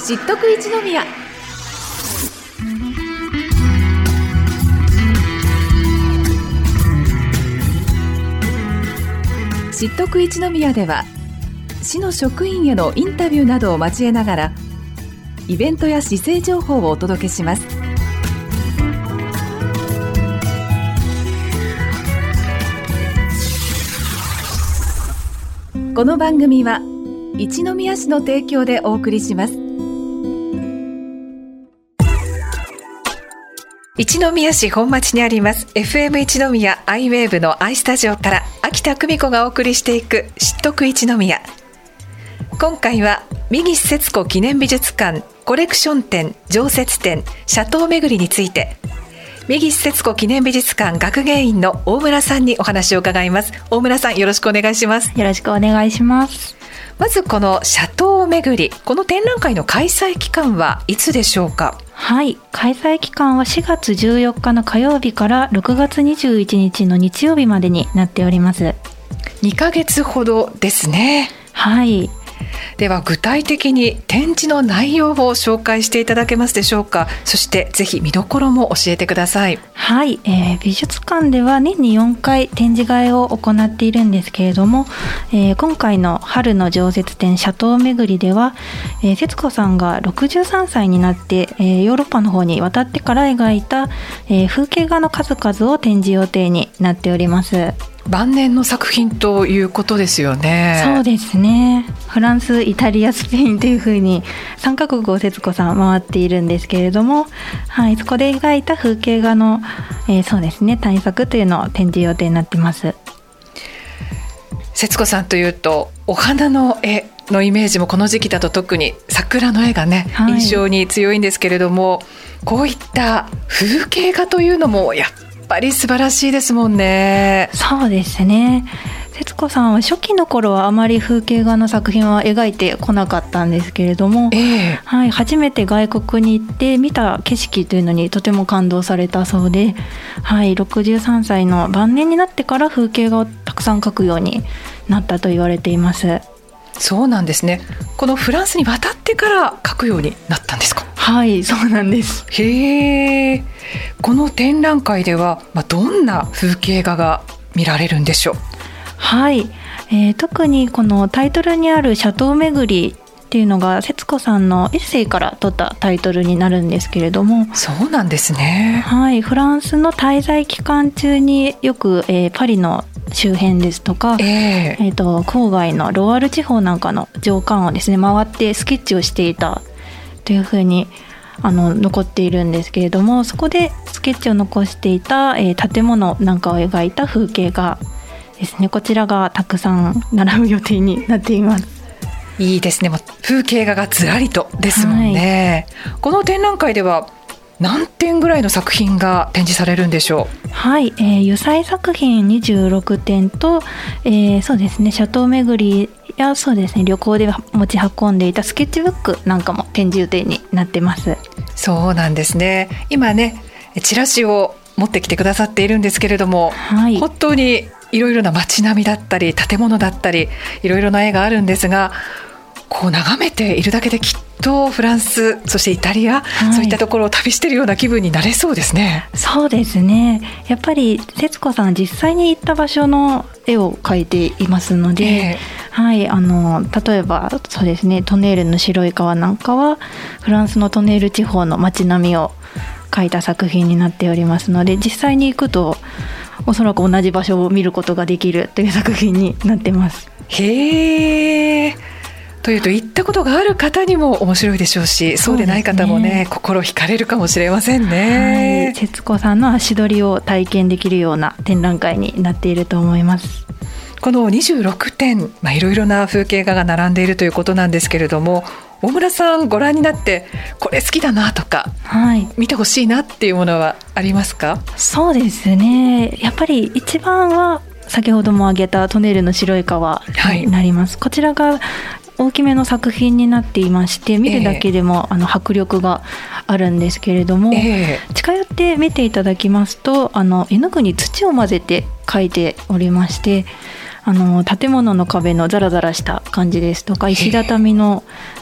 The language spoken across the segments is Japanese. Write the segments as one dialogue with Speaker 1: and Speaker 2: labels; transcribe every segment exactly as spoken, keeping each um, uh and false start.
Speaker 1: 知っとく一宮。知っとく一宮では、市の職員へのインタビューなどを交えながらイベントや市政情報をお届けします。この番組は一宮市の提供でお送りします。
Speaker 2: 一宮市本町にあります エフエム 一宮アイウェーブのアイスタジオから秋田久美子がお送りしていく知っとく一宮。今回は三岸節子記念美術館コレクション展常設展シャトー巡りについて、三岸節子記念美術館学芸員の大村さんにお話を伺います。大村さん、よろしくお願いします。
Speaker 3: よろしくお願いします。
Speaker 2: まずこのシャトー巡り、この展覧会の開催期間はいつでしょうか？
Speaker 3: はい、開催期間はしがつじゅうよっかの火曜日からろくがつにじゅういちにちの日曜日までになっております。
Speaker 2: にかげつほどですね。
Speaker 3: はい。
Speaker 2: では具体的に展示の内容を紹介していただけますでしょうか？そしてぜひ見どころも教えてください。
Speaker 3: はい、えー、美術館では年によんかい展示会を行っているんですけれども、えー、今回の春の常設展シャトー巡りでは、えー、節子さんがろくじゅうさんさいになって、えー、ヨーロッパの方に渡ってから描いた、えー、風景画の数々を展示予定になっております。
Speaker 2: 晩年の作品ということですよね。
Speaker 3: そうですね。フランス、イタリア、スペインというふうにさんカ国を節子さん回っているんですけれども、はい、そこで描いた風景画の、えー、そうですね、大作というのを展示予定になっています。
Speaker 2: 節子さんというとお花の絵のイメージもこの時期だと特に桜の絵がね、はい、印象に強いんですけれども、こういった風景画というのもやっやっぱり素晴らしいですもんね。
Speaker 3: そうですね。節子さんは初期の頃はあまり風景画の作品は描いてこなかったんですけれども、えーはい、初めて外国に行って見た景色というのにとても感動されたそうで、はい、ろくじゅうさんさいの晩年になってから風景画をたくさん描くようになったと言われています。
Speaker 2: そうなんですね。このフランスに渡ってから描くようになったんですか？
Speaker 3: はい、そうなんです。
Speaker 2: へー。この展覧会では、まあ、どんな風景画が見られるんでしょう？
Speaker 3: はい、えー、特にこのタイトルにあるシャトー巡りっていうのが節子さんのエッセイから取ったタイトルになるんですけれども。
Speaker 2: そうなんですね。
Speaker 3: はい、フランスの滞在期間中によく、えー、パリの周辺ですとか、えーえー、と郊外のロワール地方なんかの城下をですね回ってスケッチをしていたというふうにあの残っているんですけれども、そこでスケッチを残していた、えー、建物なんかを描いた風景画ですね。こちらがたくさん並ぶ予定になっています。
Speaker 2: いいですね。風景画がずらりとですもんね、はい、この展覧会では何点ぐらいの作品が展示されるんでしょう？
Speaker 3: はい、えー、油彩作品にじゅうろくてんと、えー、そうですね、シャトー巡りやそうですね、旅行で持ち運んでいたスケッチブックなんかも展示予定になってます。
Speaker 2: そうなんですね。今ね、チラシを持ってきてくださっているんですけれども、はい、本当にいろいろな街並みだったり建物だったりいろいろな絵があるんですが、こう眺めているだけできっとフランス、そしてイタリア、はい、そういったところを旅しているような気分になれそうですね。
Speaker 3: そうですね。やっぱり節子さん実際に行った場所の絵を描いていますので、えーはい、あの例えばそうですね、トネールの白い川なんかはフランスのトネール地方の街並みを描いた作品になっておりますので、実際に行くとおそらく同じ場所を見ることができるという作品になってます。
Speaker 2: へー。というと行ったことがある方にも面白いでしょうし、そうでない方もね、心惹かれるかもしれませんね。
Speaker 3: はい、節子さんの足取りを体験できるような展覧会になっていると思います。
Speaker 2: このにじゅうろくてん、まあ、いろいろな風景画が並んでいるということなんですけれども、大村さんご覧になってこれ好きだなとか、はい、見てほしいなっていうものはありますか？
Speaker 3: そうですね、やっぱり一番は先ほども挙げたトネールの白い川になります、はい、こちらが大きめの作品になっていまして、見るだけでも、えー、あの迫力があるんですけれども、えー、近寄って見ていただきますと、あの絵の具に土を混ぜて描いておりまして、あの建物の壁のザラザラした感じですとか、石畳の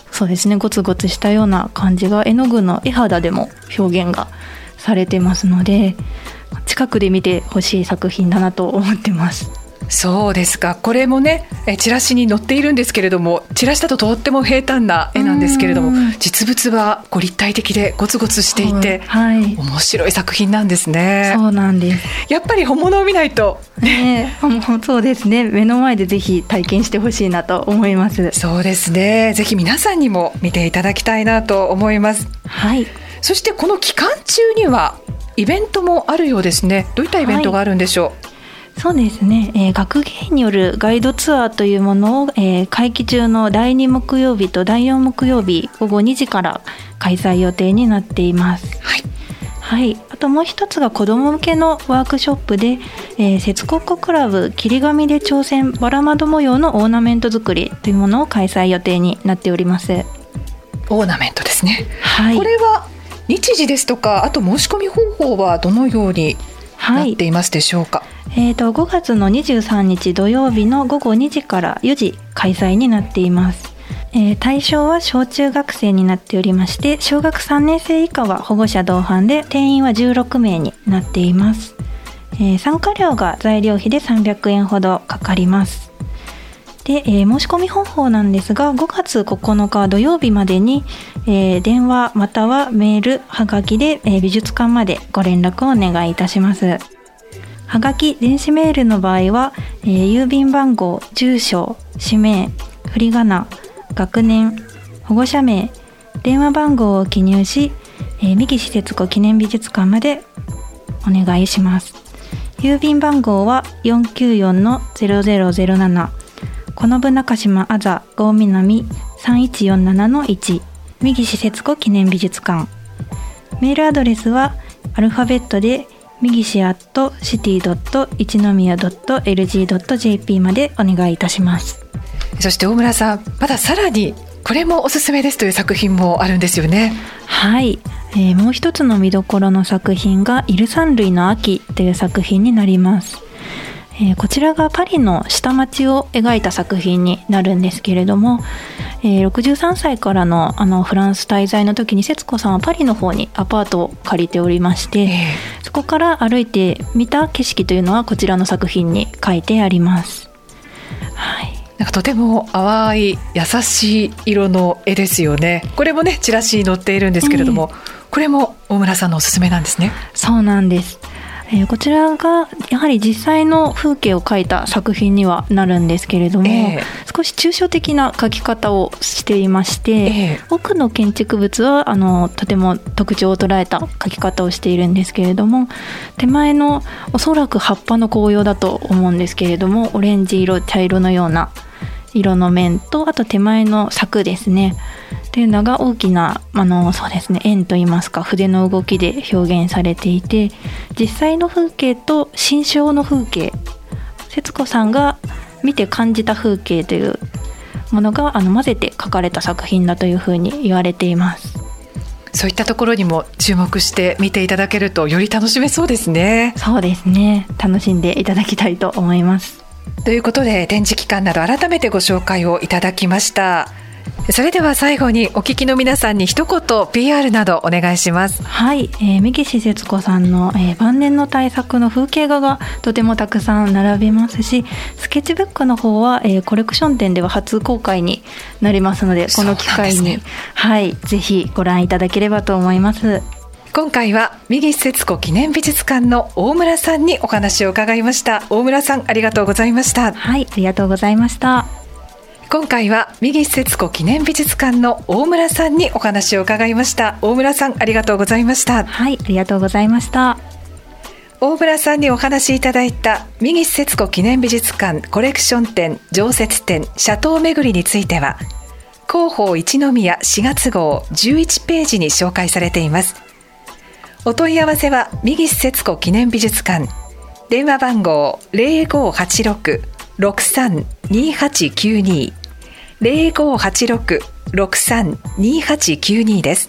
Speaker 3: そうですね、ゴツゴツしたような感じが絵の具の絵肌でも表現がされてますので、近くで見てほしい作品だなと思ってます。
Speaker 2: そうですか。これもね、えチラシに載っているんですけれども、チラシだととっても平坦な絵なんですけれども、実物はこう立体的でゴツゴツしていて、はい、面白い作品なんですね。
Speaker 3: そうなんです。
Speaker 2: やっぱり本物を見ないと、
Speaker 3: ね、そうですね、目の前でぜひ体験してほしいなと思います。
Speaker 2: そうですね、ぜひ皆さんにも見ていただきたいなと思います。
Speaker 3: はい。
Speaker 2: そしてこの期間中にはイベントもあるようですね。どういったイベントがあるんでしょう？はい、
Speaker 3: そうですね、えー、学芸員によるガイドツアーというものを、えー、会期中のだいに木曜日とだいよん木曜日ごごにじから開催予定になっています。はい、はい、あともう一つが子ども向けのワークショップで、えー、節コッコクラブ切り紙で挑戦バラ窓模様のオーナメント作りというものを開催予定になっております。
Speaker 2: オーナメントですね。
Speaker 3: はい、
Speaker 2: これは日時ですとか、あと申し込み方法はどのようになっていますでしょうか？
Speaker 3: はい、えー、とごがつのにじゅうさんにち土曜日のごごにじからよじ開催になっています。えー、対象は小中学生になっておりまして、小学さんねん生以下は保護者同伴で定員はじゅうろくめいになっています。えー、参加料が材料費でさんびゃくえんほどかかります。で、えー、申し込み方法なんですが、ごがつここのか土曜日までに、えー、電話またはメールはがきで、えー、美術館までご連絡をお願いいたします。はがき電子メールの場合は、えー、郵便番号、住所、氏名、振り仮名、学年、保護者名、電話番号を記入し、えー、三木施設子記念美術館までお願いします。郵便番号は よんきゅうよんのゼロゼロゼロなな、この部中島あざ郷南さんいちよんななのいち、三木施設子記念美術館。メールアドレスはアルファベットでみぎし アットシティドット一宮ドットエルジードットジェーピー までお願いいたします。
Speaker 2: そして大村さん、まださらにこれもおすすめですという作品もあるんですよね。
Speaker 3: はい、えー、もう一つの見どころの作品がイル三類の秋という作品になります。えー、こちらがパリの下町を描いた作品になるんですけれども、えー、ろくじゅうさんさいからの、あのフランス滞在の時に節子さんはパリの方にアパートを借りておりまして、えー、そこから歩いて見た景色というのはこちらの作品に書いてあります。はい、
Speaker 2: なんかとても淡い優しい色の絵ですよね。これもねチラシに載っているんですけれども、えー、これも大村さんのおすすめなんですね。
Speaker 3: そうなんです。えー、こちらがやはり実際の風景を描いた作品にはなるんですけれども、えー、少し抽象的な描き方をしていまして、えー、奥の建築物はあのとても特徴を捉えた描き方をしているんですけれども、手前のおそらく葉っぱの紅葉だと思うんですけれども、オレンジ色茶色のような色の面と、あと手前の柵ですねっていうのが大きなあのそうですね円といいますか筆の動きで表現されていて、実際の風景と心象の風景、節子さんが見て感じた風景というものがあの混ぜて描かれた作品だというふうに言われています。
Speaker 2: そういったところにも注目して見ていただけるとより楽しめそうですね。
Speaker 3: そうですね、楽しんでいただきたいと思います。
Speaker 2: ということで展示期間など改めてご紹介をいただきました。それでは最後にお聞きの皆さんに一言 ピーアール などお願いします。
Speaker 3: はい、えー、三木節子さんの、えー、晩年の大作の風景画がとてもたくさん並びますし、スケッチブックの方は、えー、コレクション展では初公開になりますので、この機会に、ね、はい、ぜひご覧いただければと思います。
Speaker 2: 今回は三木節子記念美術館の大村さんにお話を伺いました。大村さん、ありがとうございました。
Speaker 3: はい、ありがとうございました。
Speaker 2: 今回は三木節子記念美術館の大村さんにお話を伺いました。大村さん、ありがとうございました。
Speaker 3: はい、ありがとうございました。
Speaker 2: 大村さんにお話しいただいた三木節子記念美術館コレクション展、常設展、シャトー巡りについては広報一宮しがつ号じゅういちページに紹介されています。お問い合わせは三木節子記念美術館、電話番号 ゼロごはちろく ろくさん にはちきゅうに ゼロごはちろく ろくさん にはちきゅうに です。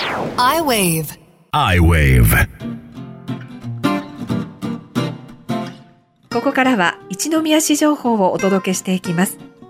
Speaker 4: iWave iWave
Speaker 2: ここからは一宮市情報をお届けしていきます。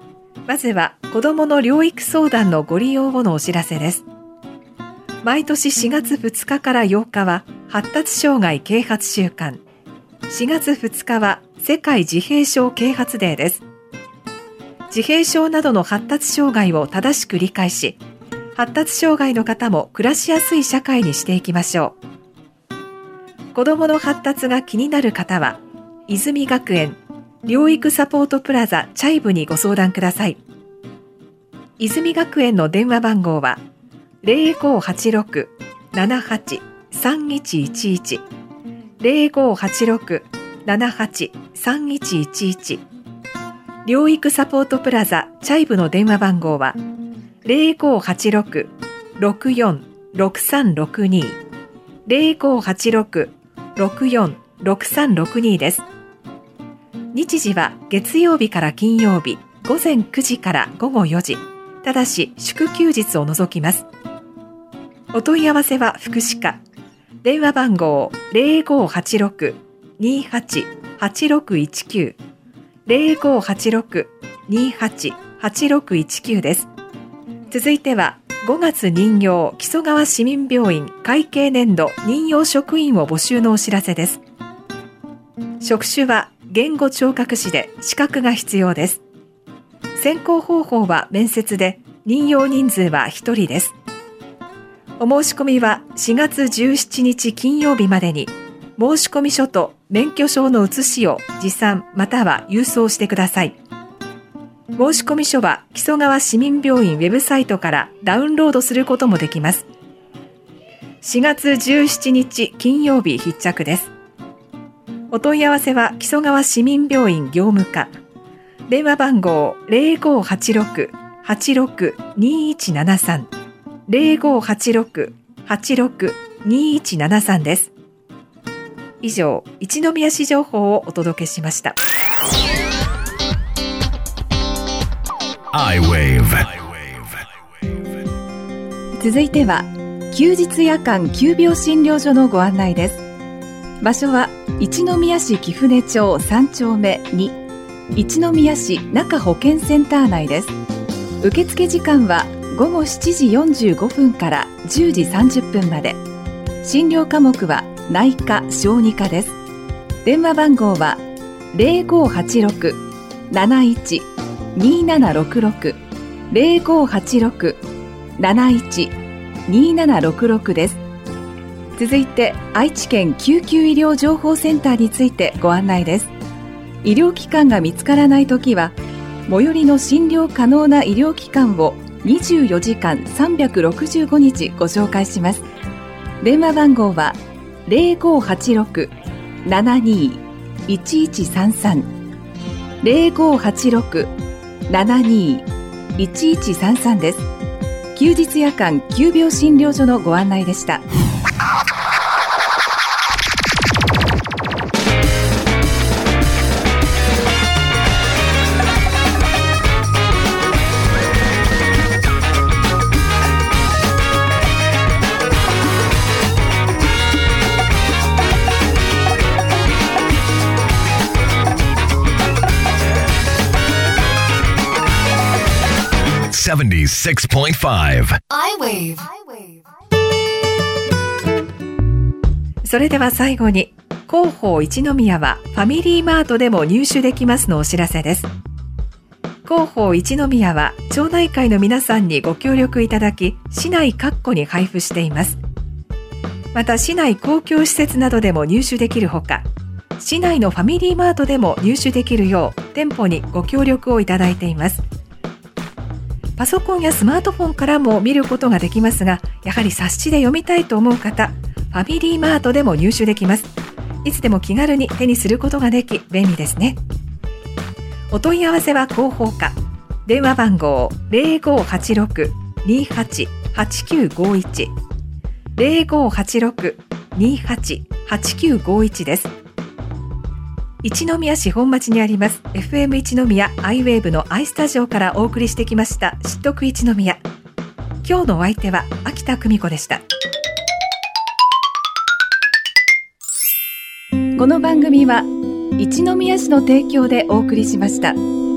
Speaker 2: まずは子どもの療育相談のご利用後のお知らせです。毎年しがつふつかからようかは発達障害啓発週間、しがつふつかは世界自閉症啓発デーです。自閉症などの発達障害を正しく理解し、発達障害の方も暮らしやすい社会にしていきましょう。子どもの発達が気になる方は、泉学園療育サポートプラザチャイブにご相談ください。泉学園の電話番号は ゼロごーはちろく ななはち さんいちいちいち ゼロごーはちろく ななはち さんいちいちいち。療育サポートプラザチャイブの電話番号は ゼロごーはちろく ろくよん ろくさんろくに ゼロごーはちろく ろくよん ろくさんろくに です。日時は月曜日から金曜日ごぜんくじからごごよじ、ただし祝休日を除きます。お問い合わせは福祉課、電話番号 ゼロごーはちろく にーはち はちろくいちきゅう ゼロごーはちろく にーはち はちろくいちきゅう です。続いてはごがつ任用木曽川市民病院会計年度任用職員を募集のお知らせです。職種は言語聴覚士で資格が必要です。選考方法は面接で、任用人数はひとりです。お申し込みはしがつじゅうしちにち金曜日までに、申込書と免許証の写しを持参または郵送してください。申込書は木曽川市民病院ウェブサイトからダウンロードすることもできます。しがつじゅうしちにち金曜日必着です。お問い合わせは木曽川市民病院業務課、電話番号 ゼロごーはちろく はちろく にーいちななさん ゼロごーはちろく はちろく にーいちななさん です。以上、一宮市情報をお届けしました。
Speaker 4: アイウェー
Speaker 1: ブ。続いては休日夜間急病診療所のご案内です。場所は一宮市貴船町さんちょうめに、一宮市中保健センター内です。受付時間はごごしちじよんじゅうごふんからじゅうじさんじゅっぷんまで。診療科目は内科・小児科です。電話番号はゼロごーはちろく なないち にーななろくろく ゼロごーはちろく なないち にーななろくろく です。続いて愛知県救急医療情報センターについてご案内です。医療機関が見つからないときは、最寄りの診療可能な医療機関をにじゅうよじかんさんびゃくろくじゅうごにちご紹介します。電話番号はゼロごーはちろく ななにー いちいちさんさん ゼロごーはちろく ななにー いちいちさんさん です。休日夜間急病診療所のご案内でした。
Speaker 4: セブンティーシックスポイントファイブ
Speaker 2: アイウェーブ。それでは最後に、広報一宮はファミリーマートでも入手できますのお知らせです。広報一宮は町内会の皆さんにご協力いただき、市内各戸に配布しています。また市内公共施設などでも入手できるほか、市内のファミリーマートでも入手できるよう店舗にご協力をいただいています。パソコンやスマートフォンからも見ることができますが、やはり冊子で読みたいと思う方、ファミリーマートでも入手できます。いつでも気軽に手にすることができ便利ですね。お問い合わせは広報課、電話番号ゼロごーはちろく にーはち はちきゅうごいち ゼロごーはちろく にーはち はちきゅうごいちです。一宮市本町にあります エフエム 一宮アイウェーブのアイスタジオからお送りしてきました知っとく一宮。今日のお相手は秋田久美子でした。
Speaker 1: この番組は一宮市の提供でお送りしました。